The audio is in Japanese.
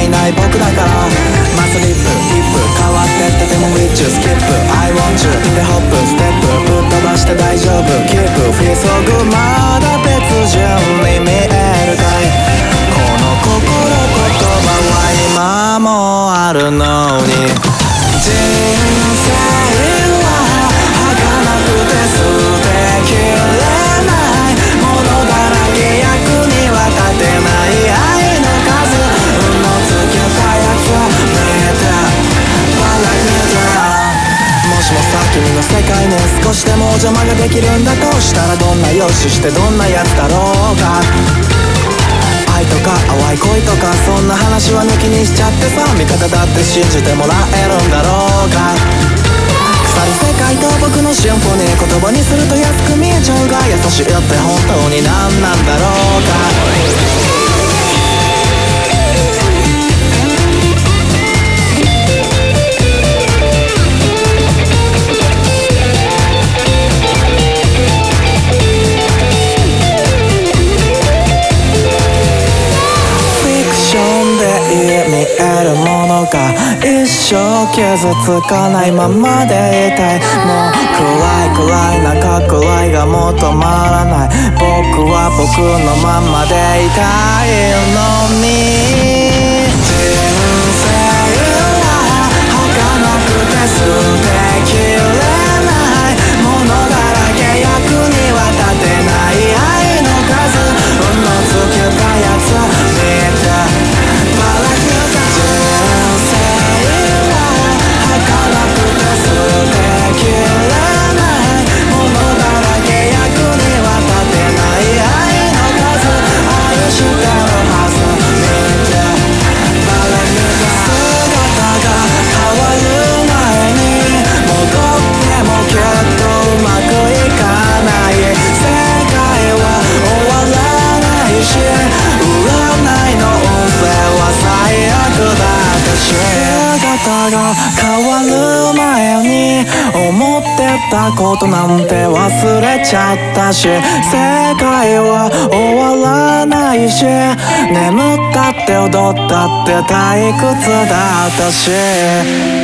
いない僕だから。マスリップヒップ変わってってても With you skip I want you でホップステップぶっ飛ばして大丈夫 Keep feel so good まだ別順に見えるかい。この心言葉は今もあるのに。人生は儚くて捨てきれないものだらけ。役には立てない愛の数運の尽きたやつ見てバラけた。もしもさ君の世界に少しでもお邪魔ができるんだとしたらどんな容姿してどんなやつだろうか。愛とか淡い恋とかそんな話は抜きにしちゃってさ。味方だって信じてもらえるんだろうか。腐る世界と僕のシンフォニー言葉にすると安く見えちゃうが優しいって本当に何なんだろうか。見えるものが一生傷つかないままでいたい。もう暗い中暗いが求まらない。僕は僕のままでいたいのに。人生は儚くて捨てきれないものだらけ。役には立てない愛の数運の尽きたやつ見てが変わる前に思ってたことなんて忘れちゃったし、世界は終わらないし、眠ったって踊ったって退屈だったし。